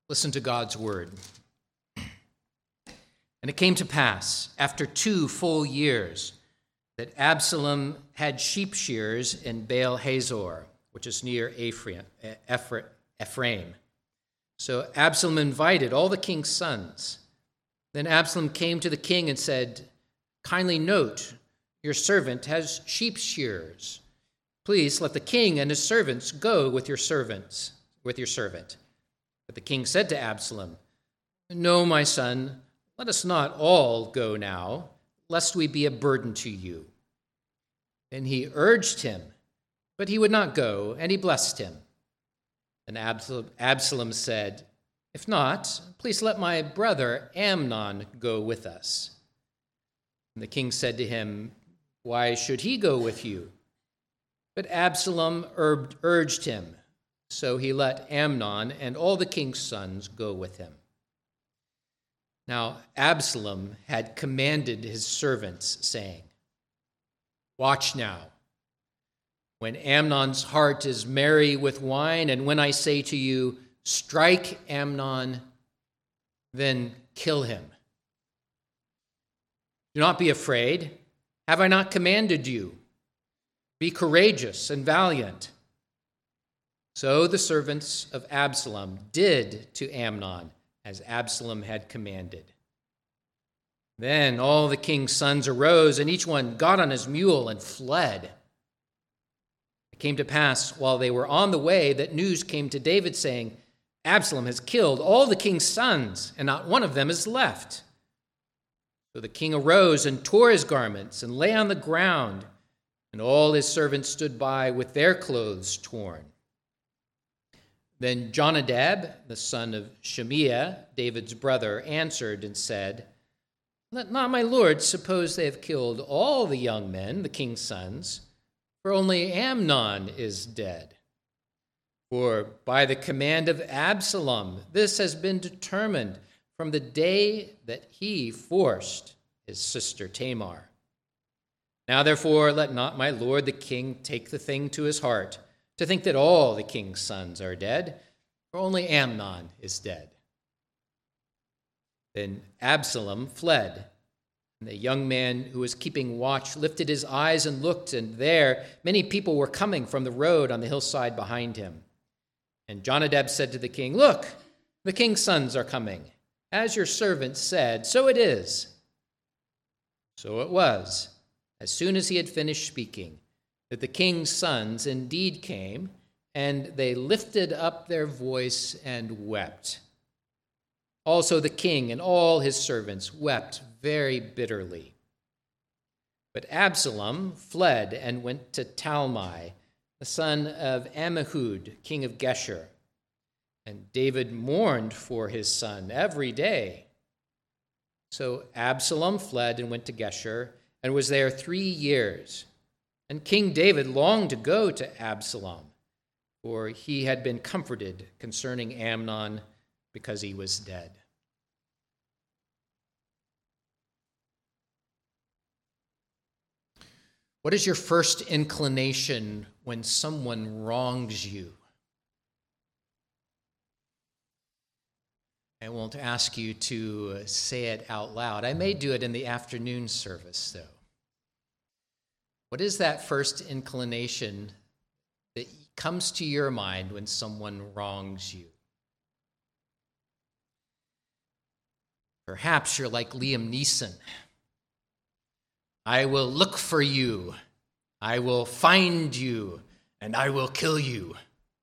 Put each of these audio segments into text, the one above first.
Listen to God's word. And it came to pass, after 2 full years, that Absalom had sheep shearers in Baal Hazor, which is near Ephraim. So Absalom invited all the king's sons. Then Absalom came to the king and said, "Kindly note, your servant has sheep shearers. Please let the king and his servants go with your servant." But the king said to Absalom, "No, my son, let us not all go now, lest we be a burden to you." Then he urged him, but he would not go, and he blessed him. And Absalom said, "If not, please let my brother Amnon go with us." And the king said to him, "Why should he go with you?" But Absalom urged him, so he let Amnon and all the king's sons go with him. Now Absalom had commanded his servants, saying, "Watch now. When Amnon's heart is merry with wine, and when I say to you, 'Strike Amnon,' then kill him. Do not be afraid. Have I not commanded you? Be courageous and valiant." So the servants of Absalom did to Amnon as Absalom had commanded. Then all the king's sons arose, and each one got on his mule and fled. It came to pass, while they were on the way, that news came to David, saying, "Absalom has killed all the king's sons, and not one of them is left." So the king arose and tore his garments and lay on the ground, and all his servants stood by with their clothes torn. Then Jonadab, the son of Shimea, David's brother, answered and said, "Let not my lord suppose they have killed all the young men, the king's sons, for only Amnon is dead. For by the command of Absalom, this has been determined from the day that he forced his sister Tamar. Now therefore let not my lord the king take the thing to his heart, to think that all the king's sons are dead, for only Amnon is dead." Then Absalom fled, and the young man who was keeping watch lifted his eyes and looked, and there many people were coming from the road on the hillside behind him. And Jonadab said to the king, "Look, the king's sons are coming. As your servant said, so it is." So it was, as soon as he had finished speaking, that the king's sons indeed came, and they lifted up their voice and wept. Also the king and all his servants wept very bitterly. But Absalom fled and went to Talmai, the son of Ammihud, king of Geshur. And David mourned for his son every day. So Absalom fled and went to Geshur, and was there 3 years. And King David longed to go to Absalom, for he had been comforted concerning Amnon because he was dead. What is your first inclination when someone wrongs you? I won't ask you to say it out loud. I may do it in the afternoon service, though. What is that first inclination that comes to your mind when someone wrongs you? Perhaps you're like Liam Neeson. "I will look for you, I will find you, and I will kill you."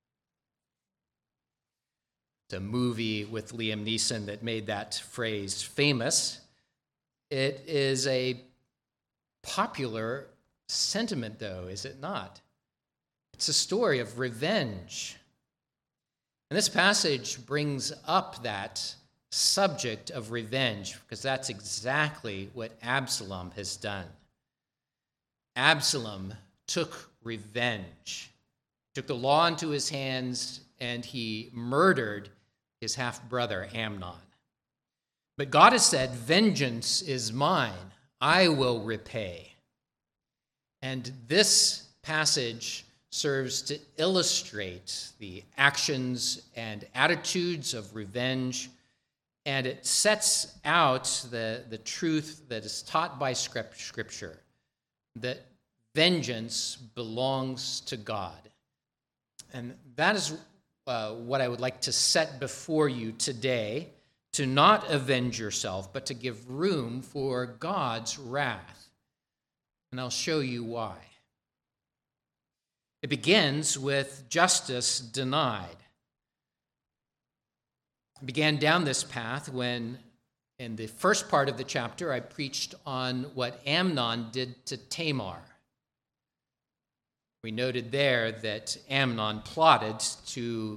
It's a movie with Liam Neeson that made that phrase famous. It is a popular sentiment, though, is it not? It's a story of revenge. And this passage brings up that subject of revenge, because that's exactly what Absalom has done. Absalom took revenge, took the law into his hands, and he murdered his half-brother Amnon. But God has said, "Vengeance is mine, I will repay." And this passage serves to illustrate the actions and attitudes of revenge, and it sets out the truth that is taught by Scripture, that vengeance belongs to God. And that is what I would like to set before you today, to not avenge yourself, but to give room for God's wrath. And I'll show you why. It begins with justice denied. I began down this path when, in the first part of the chapter, I preached on what Amnon did to Tamar. We noted there that Amnon plotted to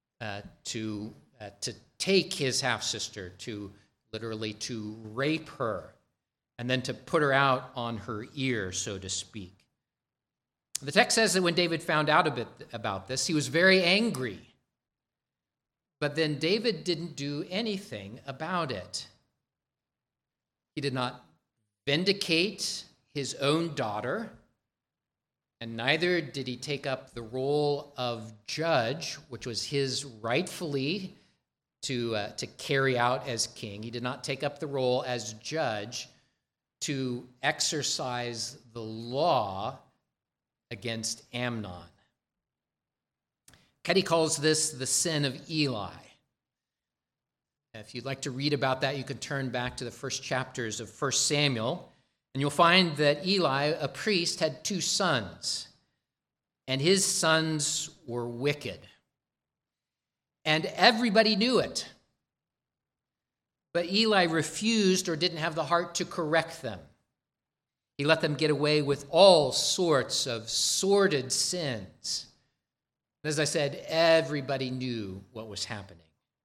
take his half-sister, to literally to rape her, and then to put her out on her ear, so to speak. The text says that when David found out a bit about this, he was very angry. But then David didn't do anything about it. He did not vindicate his own daughter, and neither did he take up the role of judge, which was his rightfully to carry out as king. He did not take up the role as judge to exercise the law against Amnon. Ketty calls this the sin of Eli. If you'd like to read about that, you can turn back to the first chapters of 1 Samuel, and you'll find that Eli, a priest, had 2 sons, and his sons were wicked. And everybody knew it. But Eli refused or didn't have the heart to correct them. He let them get away with all sorts of sordid sins. As I said, everybody knew what was happening.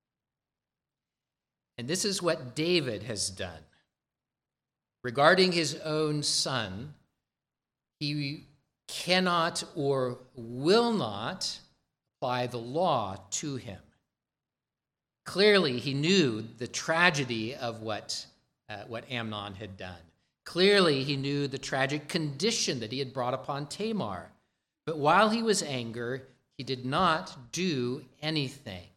And this is what David has done. Regarding his own son, he cannot or will not apply the law to him. Clearly, he knew the tragedy of what Amnon had done. Clearly, he knew the tragic condition that he had brought upon Tamar. But while he was angry, he did not do anything.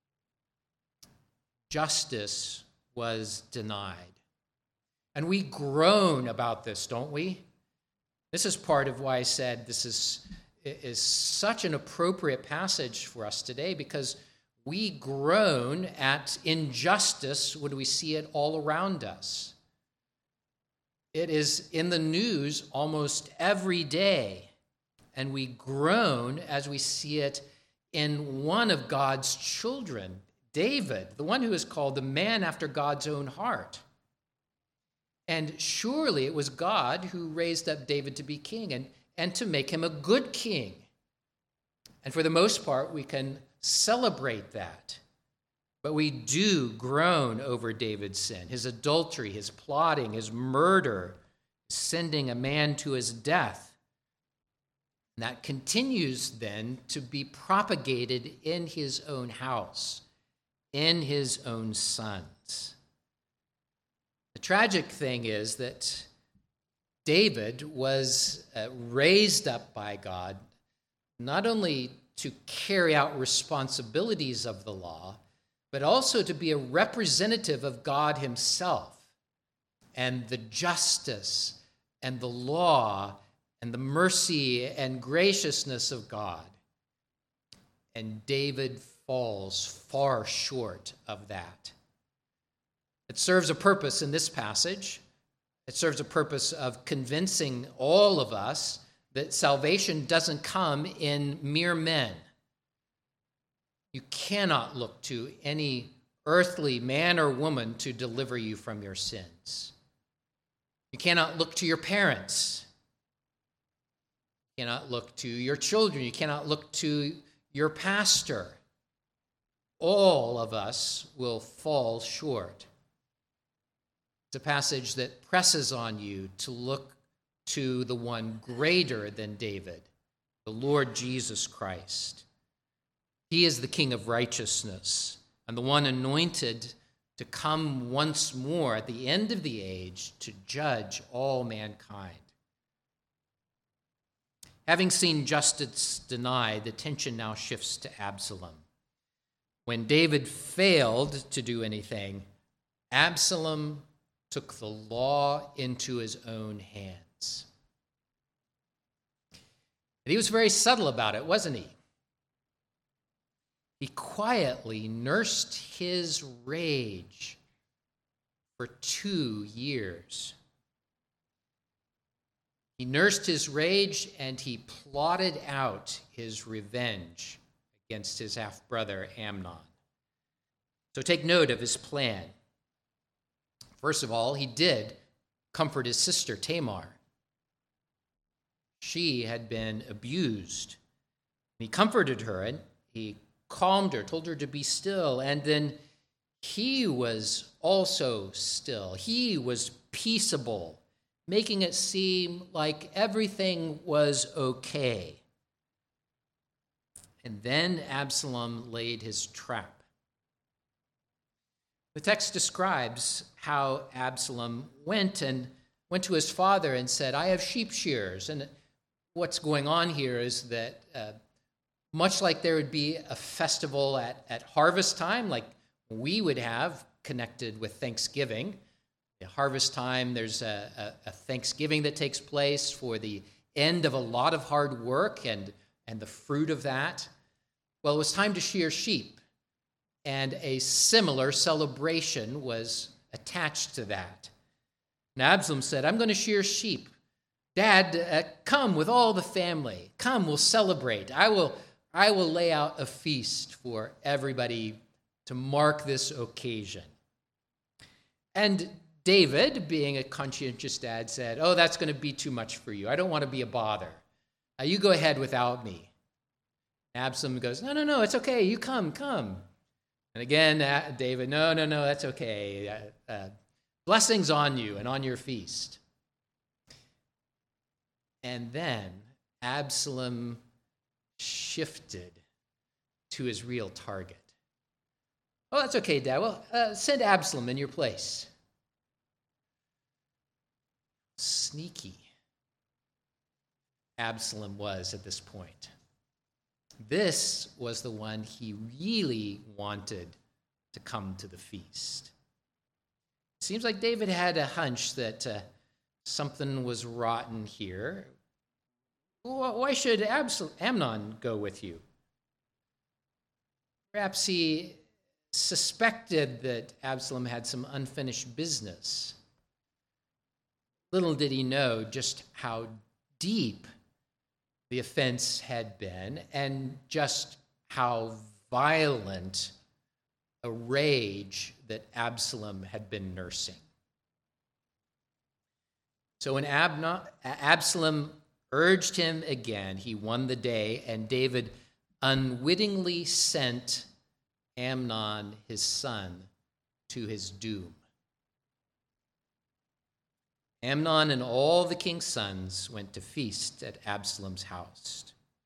Justice was denied. And we groan about this, don't we? This is part of why I said this is such an appropriate passage for us today, because we groan at injustice when we see it all around us. It is in the news almost every day, and we groan as we see it in one of God's children, David, the one who is called the man after God's own heart. And surely it was God who raised up David to be king and to make him a good king. And for the most part, we can celebrate that. But we do groan over David's sin, his adultery, his plotting, his murder, sending a man to his death. And that continues then to be propagated in his own house, in his own sons. The tragic thing is that David was raised up by God not only to carry out responsibilities of the law, but also to be a representative of God himself and the justice and the law and the mercy and graciousness of God. And David falls far short of that. It serves a purpose in this passage. It serves a purpose of convincing all of us that salvation doesn't come in mere men. You cannot look to any earthly man or woman to deliver you from your sins. You cannot look to your parents. You cannot look to your children. You cannot look to your pastor. All of us will fall short. It's a passage that presses on you to look to the one greater than David, the Lord Jesus Christ. He is the King of righteousness and the one anointed to come once more at the end of the age to judge all mankind. Having seen justice denied, the attention now shifts to Absalom. When David failed to do anything, Absalom took the law into his own hands. And he was very subtle about it, wasn't he? He quietly nursed his rage for 2 years. He nursed his rage and he plotted out his revenge against his half-brother Amnon. So take note of his plan. First of all, he did comfort his sister Tamar. She had been abused. He comforted her and he calmed her, told her to be still, and then he was also still. He was peaceable, making it seem like everything was okay. And then Absalom laid his trap. The text describes how Absalom went to his father and said, I have sheep shearers. And what's going on here is that much like there would be a festival at harvest time, like we would have connected with Thanksgiving. At harvest time, there's a Thanksgiving that takes place for the end of a lot of hard work and the fruit of that. Well, it was time to shear sheep, and a similar celebration was attached to that. And Absalom said, I'm going to shear sheep. Dad, come with all the family. Come, we'll celebrate. I will lay out a feast for everybody to mark this occasion. And David, being a conscientious dad, said, oh, that's going to be too much for you. I don't want to be a bother. You go ahead without me. Absalom goes, no, it's okay. You come. And again, David, no, that's okay. Blessings on you and on your feast. And then Absalom shifted to his real target. Oh, that's okay, Dad. Well, send Absalom in your place. Sneaky Absalom was at this point. This was the one he really wanted to come to the feast. It seems like David had a hunch that something was rotten here. Why should Amnon go with you? Perhaps he suspected that Absalom had some unfinished business. Little did he know just how deep the offense had been and just how violent a rage that Absalom had been nursing. So when Absalom urged him again, he won the day, and David unwittingly sent Amnon, his son, to his doom. Amnon and all the king's sons went to feast at Absalom's house.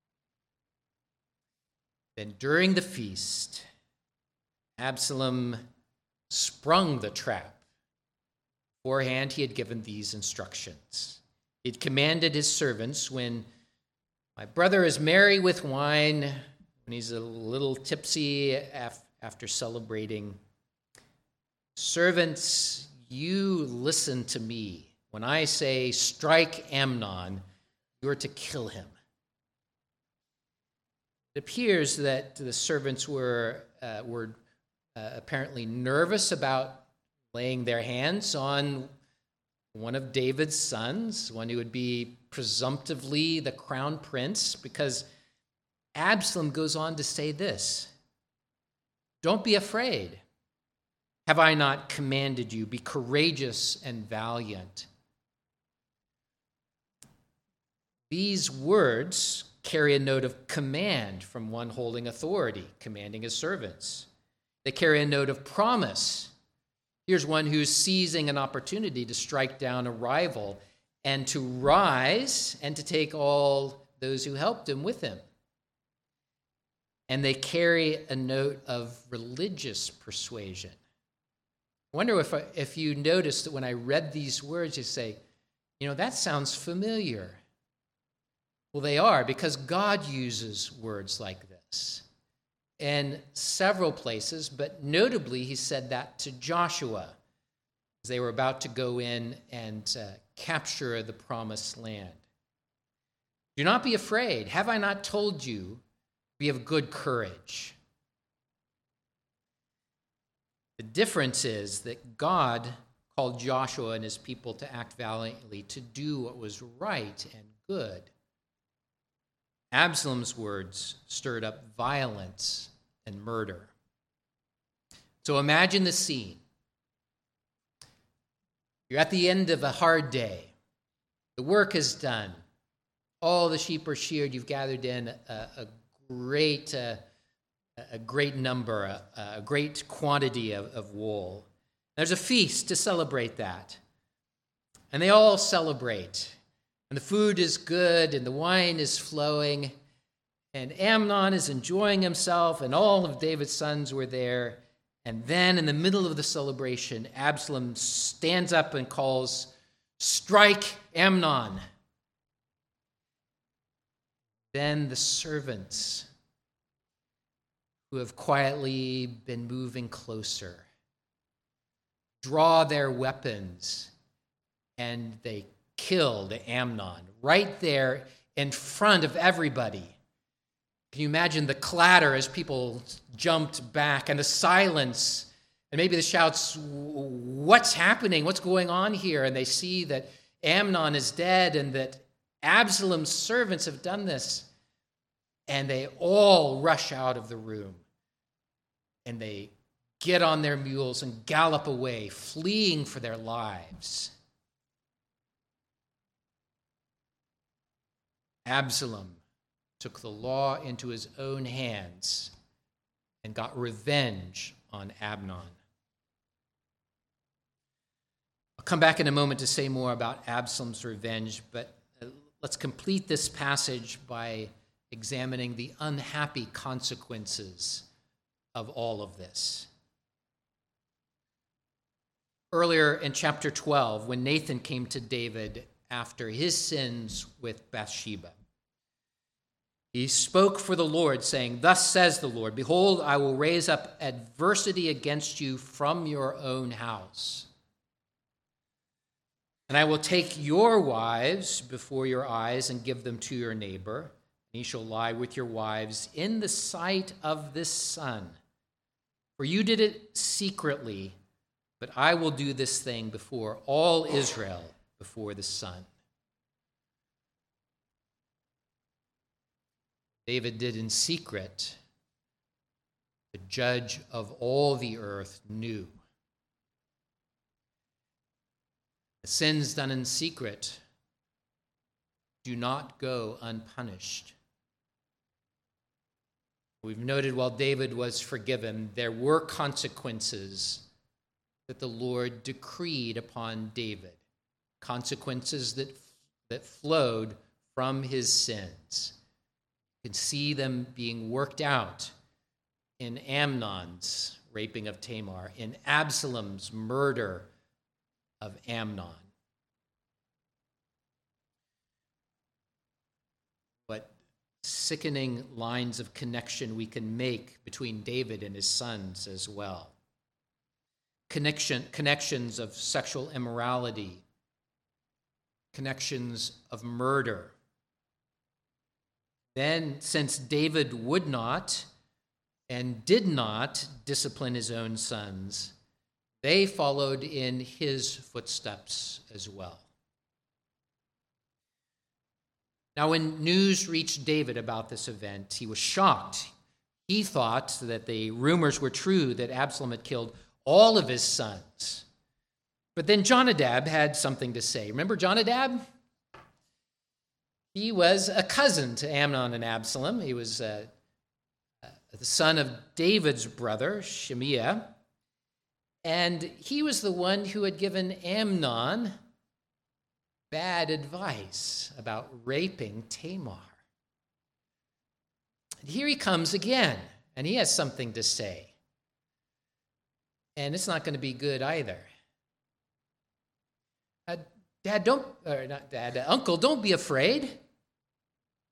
Then during the feast, Absalom sprung the trap. Beforehand, he had given these instructions. He had commanded his servants, when my brother is merry with wine, when he's a little tipsy after celebrating, servants, you listen to me. When I say strike Amnon, you are to kill him. It appears that the servants were apparently nervous about laying their hands on one of David's sons, one who would be presumptively the crown prince, because Absalom goes on to say this, don't be afraid. Have I not commanded you? Be courageous and valiant. These words carry a note of command from one holding authority, commanding his servants. They carry a note of promise. Here's one who's seizing an opportunity to strike down a rival and to rise and to take all those who helped him with him. And they carry a note of religious persuasion. I wonder if you noticed that when I read these words, you say, that sounds familiar. Well, they are, because God uses words like this in several places, but notably he said that to Joshua as they were about to go in and capture the promised land. Do not be afraid. Have I not told you? Be of good courage. The difference is that God called Joshua and his people to act valiantly, to do what was right and good. Absalom's words stirred up violence and murder. So imagine the scene. You're at the end of a hard day. The work is done. All the sheep are sheared. You've gathered in a great number, a great quantity of wool. There's a feast to celebrate that. And they all celebrate. And the food is good, and the wine is flowing, and Amnon is enjoying himself, and all of David's sons were there. And then in the middle of the celebration, Absalom stands up and calls, "Strike Amnon." Then the servants, who have quietly been moving closer, draw their weapons, and they killed Amnon right there in front of everybody. Can you imagine the clatter as people jumped back, and the silence, and maybe the shouts, "What's happening? What's going on here?" And they see that Amnon is dead and that Absalom's servants have done this. And they all rush out of the room. And they get on their mules and gallop away, fleeing for their lives. Absalom took the law into his own hands and got revenge on Amnon. I'll come back in a moment to say more about Absalom's revenge, but let's complete this passage by examining the unhappy consequences of all of this. Earlier in chapter 12, when Nathan came to David after his sins with Bathsheba, he spoke for the Lord, saying, "Thus says the Lord, behold, I will raise up adversity against you from your own house. And I will take your wives before your eyes and give them to your neighbor, and he shall lie with your wives in the sight of this sun. For you did it secretly, but I will do this thing before all Israel, before the sun." David did in secret. The judge of all the earth knew. The sins done in secret do not go unpunished. We've noted while David was forgiven, there were consequences that the Lord decreed upon David, consequences that flowed from his sins. You can see them being worked out in Amnon's raping of Tamar, in Absalom's murder of Amnon. What sickening lines of connection we can make between David and his sons as well. Connections of sexual immorality, connections of murder. Then, since David would not and did not discipline his own sons, they followed in his footsteps as well. Now, when news reached David about this event, he was shocked. He thought that the rumors were true that Absalom had killed all of his sons. But then Jonadab had something to say. Remember Jonadab? He was a cousin to Amnon and Absalom. He was the son of David's brother, Shimea. And he was the one who had given Amnon bad advice about raping Tamar. And here he comes again, and he has something to say. And it's not going to be good either. Uncle, don't be afraid.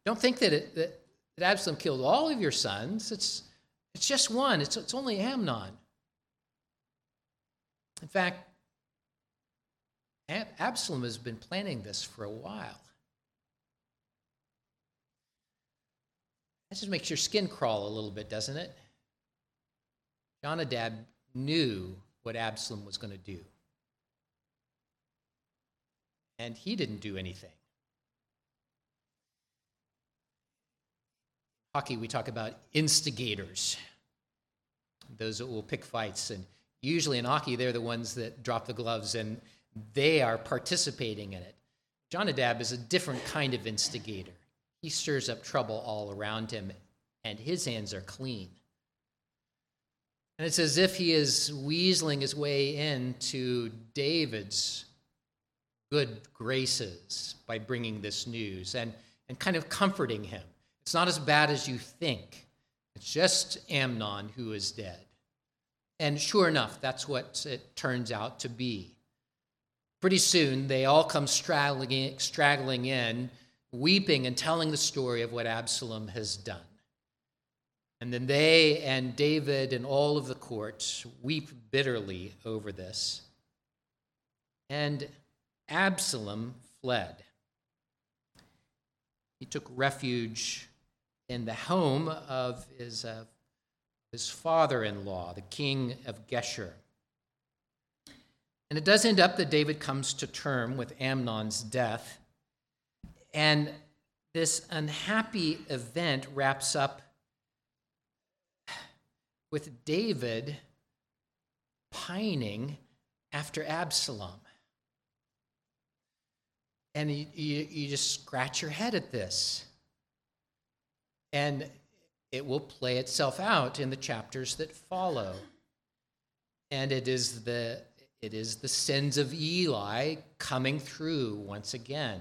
Don't think that Absalom killed all of your sons. It's just one. It's only Amnon. In fact, Absalom has been planning this for a while. That just makes your skin crawl a little bit, doesn't it? Jonadab knew what Absalom was going to do. And he didn't do anything. Hockey, we talk about instigators, those that will pick fights. And usually in hockey, they're the ones that drop the gloves and they are participating in it. Jonadab is a different kind of instigator. He stirs up trouble all around him, and his hands are clean. And it's as if he is weaseling his way into David's good graces by bringing this news and kind of comforting him. It's not as bad as you think. It's just Amnon who is dead. And sure enough, that's what it turns out to be. Pretty soon, they all come straggling in, weeping and telling the story of what Absalom has done. And then they and David and all of the court weep bitterly over this. And Absalom fled. He took refuge in the home of his father-in-law, the king of Geshur. And it does end up that David comes to term with Amnon's death. And this unhappy event wraps up with David pining after Absalom. And you just scratch your head at this. And it will play itself out in the chapters that follow. And it is the sins of Eli coming through once again.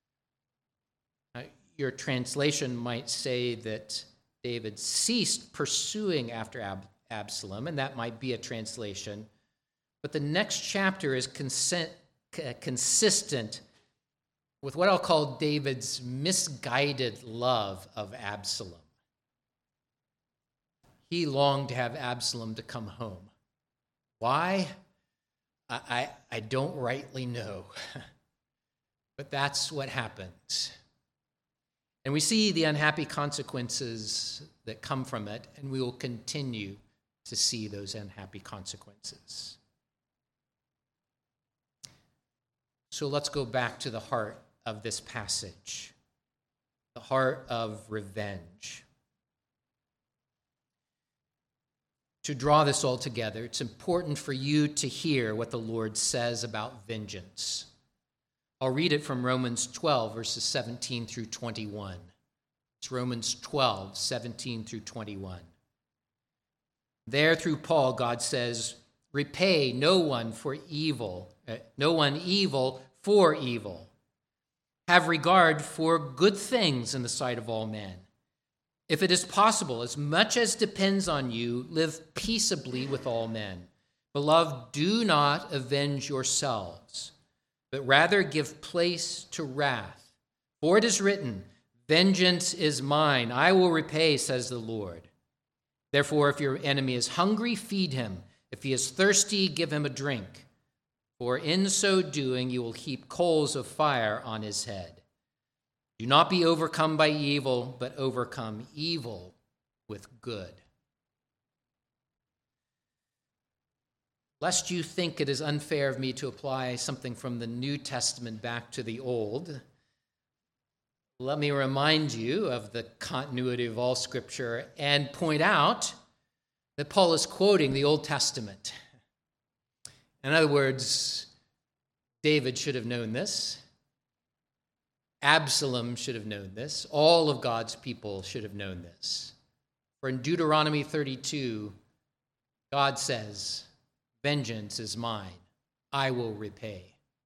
Your translation might say that David ceased pursuing after Absalom, and that might be a translation. But the next chapter is consistent with what I'll call David's misguided love of Absalom. He longed to have Absalom to come home. Why? I don't rightly know. But that's what happens. And we see the unhappy consequences that come from it, and we will continue to see those unhappy consequences. So let's go back to the heart of this passage, the heart of revenge. To draw this all together, it's important for you to hear what the Lord says about vengeance. I'll read it from Romans 12, verses 17 through 21. It's Romans 12, 17 through 21. There, through Paul, God says, repay no one evil for evil. Have regard for good things in the sight of all men. If it is possible, as much as depends on you, live peaceably with all men. Beloved, do not avenge yourselves, but rather give place to wrath. For it is written, vengeance is mine, I will repay, says the Lord. Therefore, if your enemy is hungry, feed him. If he is thirsty, give him a drink. For in so doing, you will heap coals of fire on his head. Do not be overcome by evil, but overcome evil with good. Lest you think it is unfair of me to apply something from the New Testament back to the Old, let me remind you of the continuity of all Scripture and point out that Paul is quoting the Old Testament. In other words, David should have known this. Absalom should have known this. All of God's people should have known this. For in Deuteronomy 32, God says, vengeance is mine, I will repay.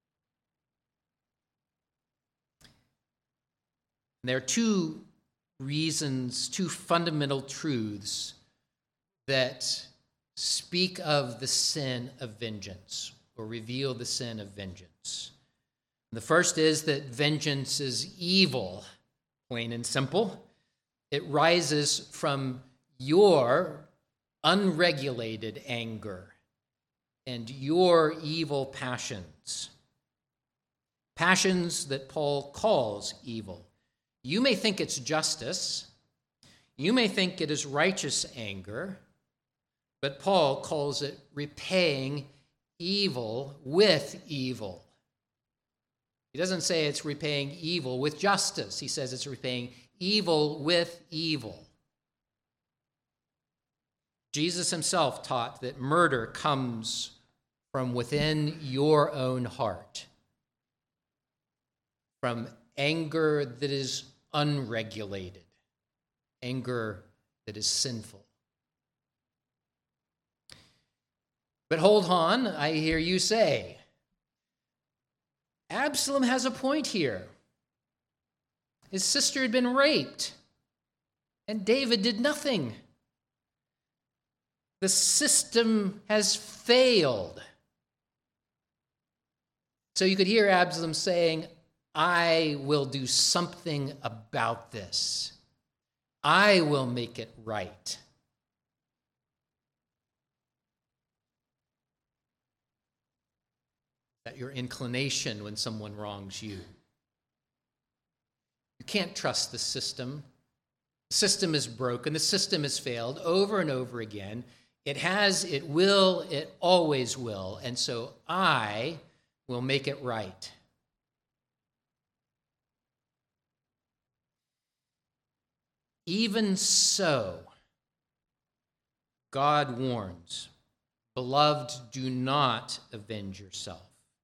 And there are two reasons, two fundamental truths that speak of the sin of vengeance or reveal the sin of vengeance. The first is that vengeance is evil, plain and simple. It rises from your unregulated anger and your evil passions. Passions that Paul calls evil. You may think it's justice. You may think it is righteous anger, but Paul calls it repaying evil with evil. He doesn't say it's repaying evil with justice. He says it's repaying evil with evil. Jesus himself taught that murder comes from within your own heart, from anger that is unregulated, anger that is sinful. But hold on, I hear you say, Absalom has a point here. His sister had been raped, and David did nothing. The system has failed. So you could hear Absalom saying, I will do something about this. I will make it right. That your inclination when someone wrongs you. You can't trust the system. The system is broken. The system has failed over and over again. It has, it will, it always will. And so I will make it right. Even so, God warns, beloved, do not avenge yourself.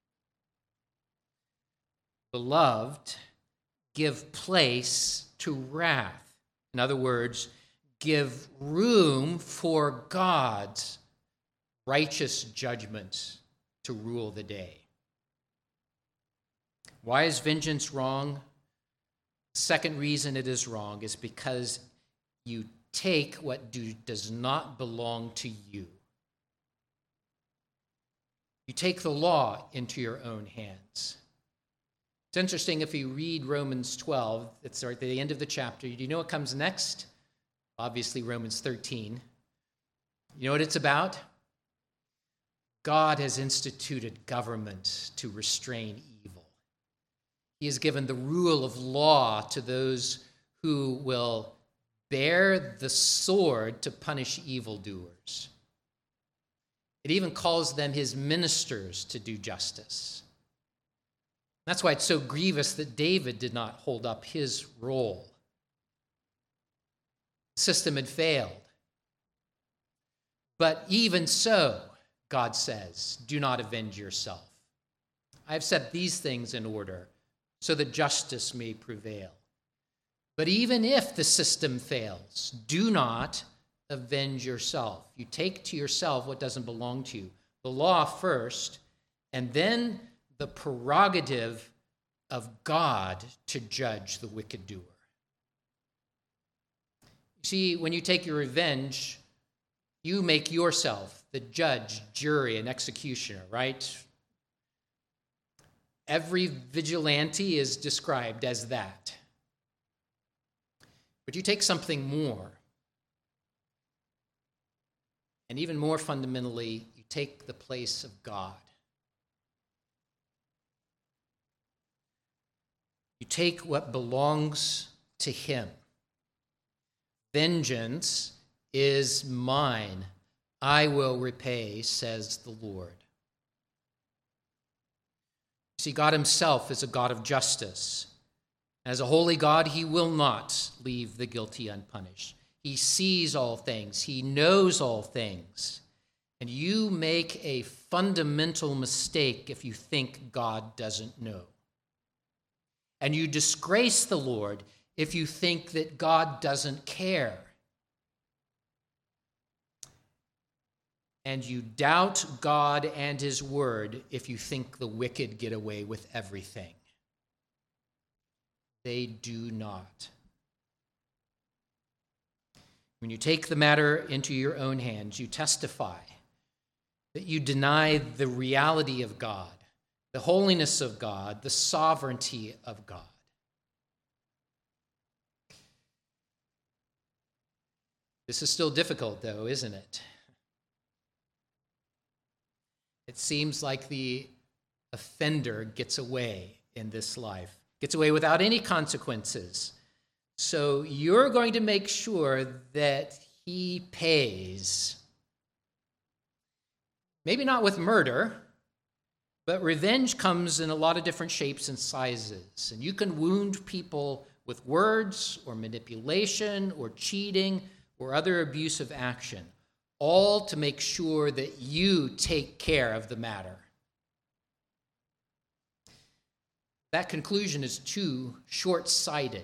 Beloved, give place to wrath. In other words, give room for God's righteous judgments to rule the day. Why is vengeance wrong? Second reason it is wrong is because you take what does not belong to you. You take the law into your own hands. It's interesting if you read Romans 12, it's right at the end of the chapter. Do you know what comes next? Obviously, Romans 13. You know what it's about? God has instituted government to restrain evil. He has given the rule of law to those who will bear the sword to punish evildoers. It even calls them his ministers to do justice. That's why it's so grievous that David did not hold up his role. The system had failed. But even so, God says, do not avenge yourself. I have set these things in order so that justice may prevail. But even if the system fails, do not avenge yourself. You take to yourself what doesn't belong to you. The law first, and then the prerogative of God to judge the wicked doer. You see, when you take your revenge, you make yourself the judge, jury, and executioner, right? Every vigilante is described as that. But you take something more. And even more fundamentally, you take the place of God. You take what belongs to him. Vengeance is mine. I will repay, says the Lord. See, God himself is a God of justice. As a holy God, he will not leave the guilty unpunished. He sees all things. He knows all things. And you make a fundamental mistake if you think God doesn't know. And you disgrace the Lord if you think that God doesn't care. And you doubt God and his word if you think the wicked get away with everything. They do not. When you take the matter into your own hands, you testify that you deny the reality of God, the holiness of God, the sovereignty of God. This is still difficult, though, isn't it? It seems like the offender gets away in this life, gets away without any consequences. So you're going to make sure that he pays. Maybe not with murder, but revenge comes in a lot of different shapes and sizes. And you can wound people with words or manipulation or cheating or other abusive action, all to make sure that you take care of the matter. That conclusion is too short-sighted.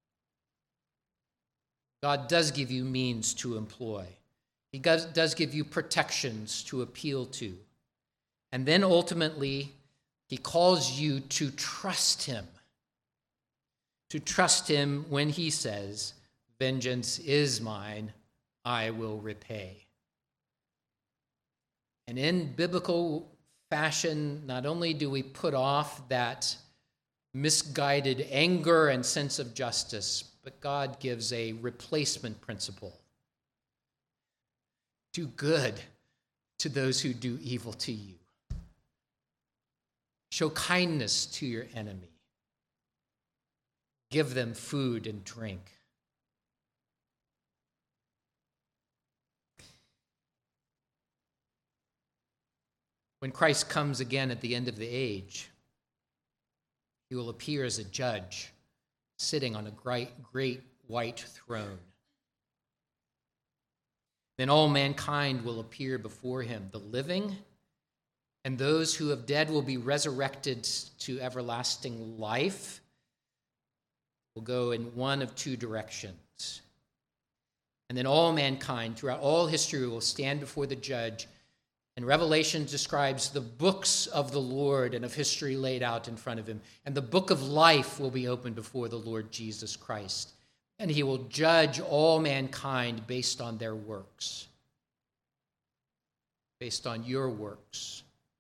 God does give you means to employ. He does give you protections to appeal to. And then ultimately, he calls you to trust him. To trust him when he says, "Vengeance is mine, I will repay." And in biblical fashion, not only do we put off that misguided anger and sense of justice, but God gives a replacement principle. Do good to those who do evil to you. Show kindness to your enemy. Give them food and drink. When Christ comes again at the end of the age, he will appear as a judge, sitting on a great white throne. Then all mankind will appear before him. The living and those who have dead will be resurrected to everlasting life. Will go in one of two directions. And then all mankind throughout all history will stand before the judge. And Revelation describes the books of the Lord and of history laid out in front of him. And the book of life will be opened before the Lord Jesus Christ. And he will judge all mankind based on their works, based on your works.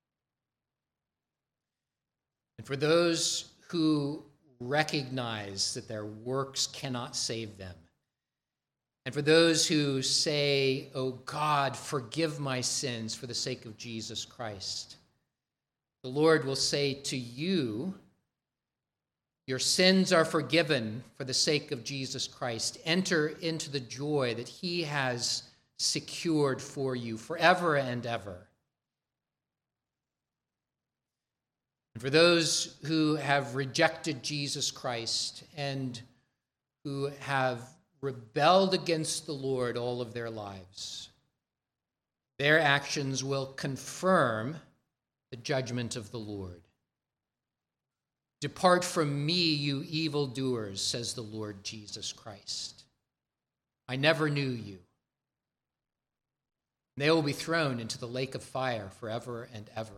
And for those who recognize that their works cannot save them, and for those who say, "Oh God, forgive my sins for the sake of Jesus Christ," the Lord will say to you, "Your sins are forgiven for the sake of Jesus Christ. Enter into the joy that he has secured for you forever and ever." And for those who have rejected Jesus Christ and who have rebelled against the Lord all of their lives, their actions will confirm the judgment of the Lord. "Depart from me, you evildoers," says the Lord Jesus Christ. "I never knew you." They will be thrown into the lake of fire forever and ever.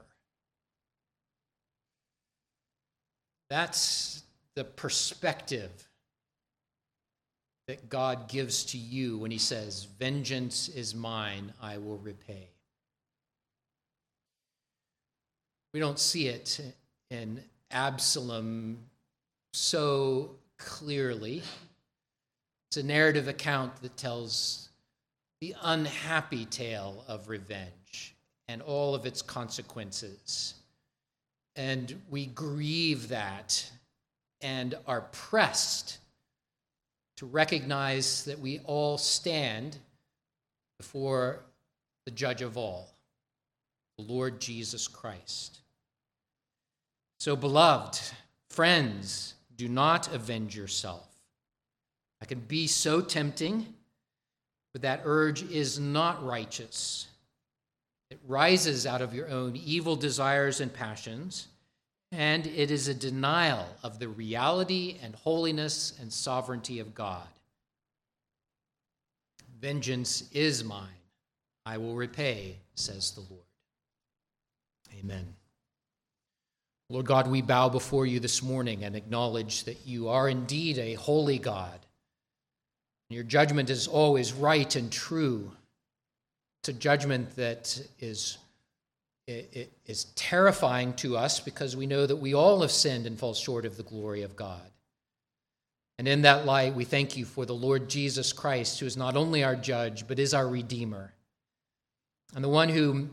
That's the perspective that God gives to you when he says, "Vengeance is mine, I will repay." We don't see it in Absalom so clearly. It's a narrative account that tells the unhappy tale of revenge and all of its consequences. And we grieve that and are pressed to recognize that we all stand before the judge of all, the Lord Jesus Christ. So, beloved friends, do not avenge yourself. That can be so tempting, but that urge is not righteous. It rises out of your own evil desires and passions, and it is a denial of the reality and holiness and sovereignty of God. "Vengeance is mine, I will repay," says the Lord. Amen. Lord God, we bow before you this morning and acknowledge that you are indeed a holy God. Your judgment is always right and true. It's a judgment that is terrifying to us because we know that we all have sinned and fall short of the glory of God. And in that light, we thank you for the Lord Jesus Christ, who is not only our judge, but is our Redeemer, and the one who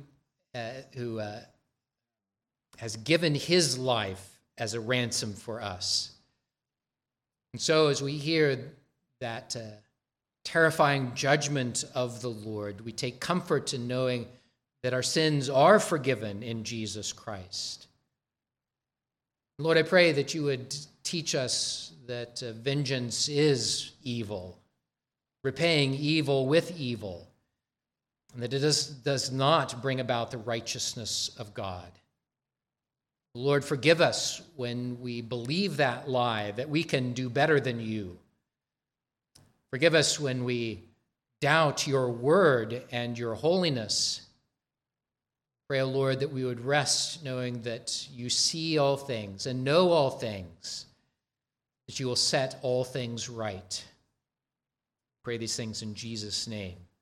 has given his life as a ransom for us. And so as we hear that terrifying judgment of the Lord, we take comfort in knowing that our sins are forgiven in Jesus Christ. Lord, I pray that you would teach us that vengeance is evil, repaying evil with evil, and that it does not bring about the righteousness of God. Lord, forgive us when we believe that lie, that we can do better than you. Forgive us when we doubt your word and your holiness. Pray, O Lord, that we would rest knowing that you see all things and know all things, that you will set all things right. Pray these things in Jesus' name.